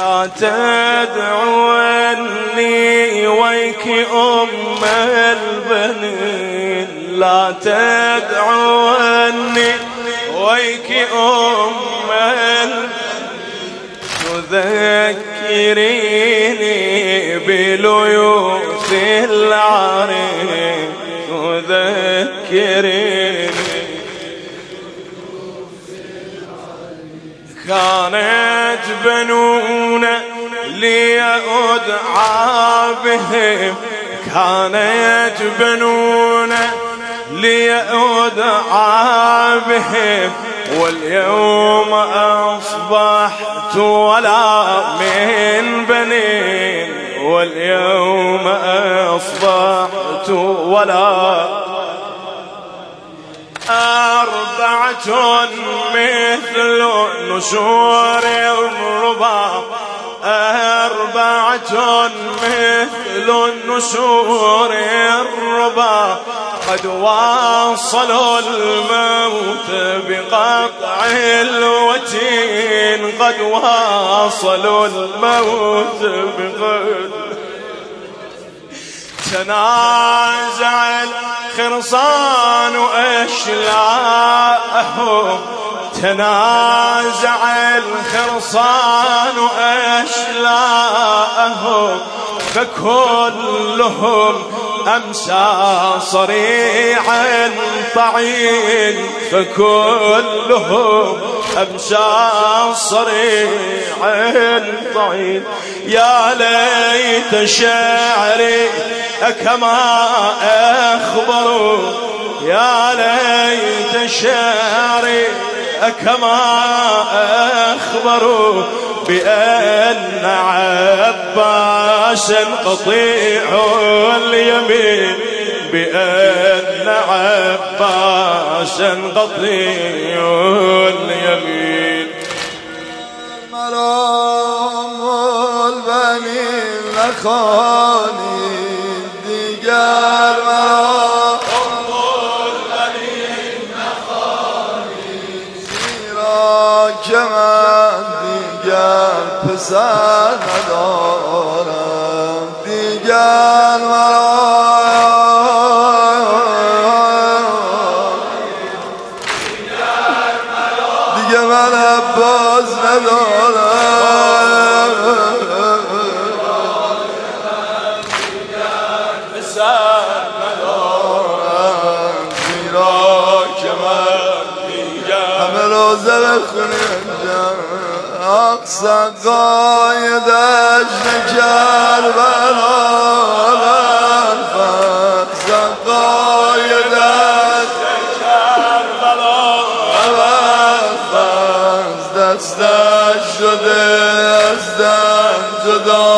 لا تدعوني ويك أم البنين، لا تدعوني ويك أم البنين، تذكريني بليوث العرين، تذكريني. كانت بنونا لي أدعى بهم، كانت بنونا لي أدعى بهم، واليوم أصبحت ولا من بنين، واليوم أصبحت ولا. أربعة مثل نشور الرباب، أربعة مثل النشور الرباب، قد واصلوا الموت بقطع الوتين، قد واصلوا الموت بقطع. تنازع الخرصان أشلاءهم، تنازع الخرصان أشلاءهم، فكلهم أمسى صريعا طعين، فكلهم أمسى صريعا طعين. يا ليت شعري كما أخبروا، يا ليت شعري كما أخبروا، بأن عباسا قطيع اليمين، بأن عباسا قطيع اليمين. مرام البنين لخاني دیگر، مرام البنین نخوانی، زیرا که من دیگر پسر ندارم، دیگر دیگر من عباس ندارم، پسر ندارم، زیرا که من دیگر. همه روزه بخونیم سقای دشت کربلا، سقای دشت کربلا، دستش شده از دم جدا،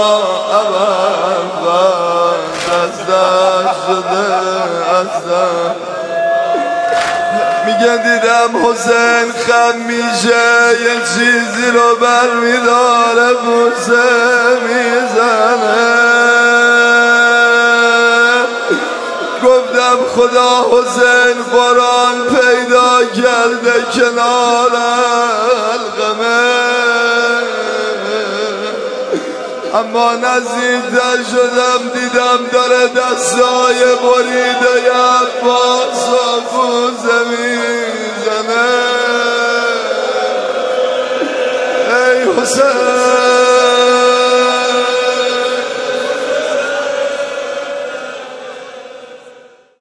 دستش شده از دم. میگه دیدم حسین خم میشه، یه چیزی رو برمیداره بوسه میزنه. گفتم خدا حسین قرآن پیدا کرده کنار حلقمه، اما نزدیکتر شدم دیدم داره دستای بریده عباس و بوسه میزنه. ای حسین